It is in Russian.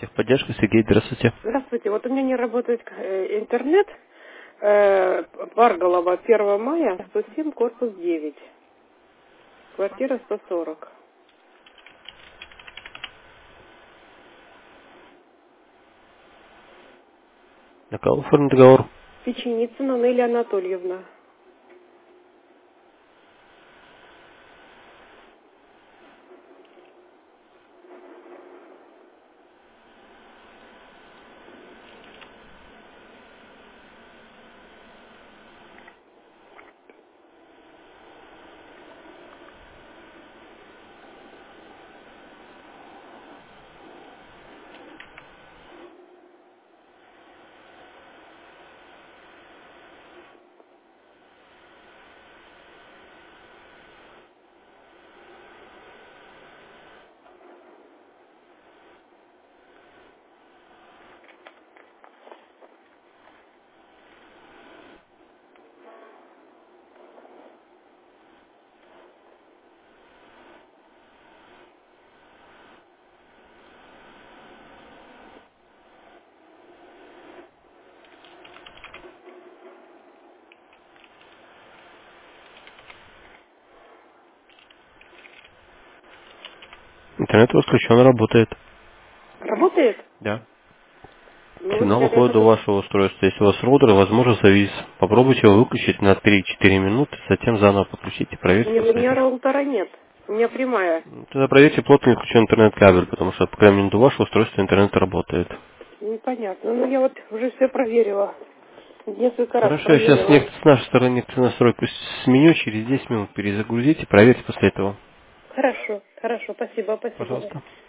Техподдержка, Сергей, здравствуйте. Здравствуйте. Вот у меня не работает интернет. Варголова, 1 мая, 107, корпус 9. Квартира 140. На кого оформлен договор? Печеницына Нелли Анатольевна. Интернет у вас включен, работает. Работает? Да. Ну, вы Сигнал сказали, уходит что до тут... вашего устройства. Если у вас роутер, возможно, завис. Попробуйте его выключить на 3-4 минуты, затем заново подключите, проверьте Нет, у после меня этого. роутера нет. У меня прямая. Тогда проверьте, плотно ли включен интернет-кабель, потому что, по крайней мере, до вашего устройства интернет работает. Непонятно. Ну, я вот уже все проверила. Несколько раз Хорошо, я сейчас проверила. с нашей стороны некоторые настройки сменю, через 10 минут перезагрузите, проверьте после этого. Хорошо, хорошо. Спасибо, спасибо. Пожалуйста.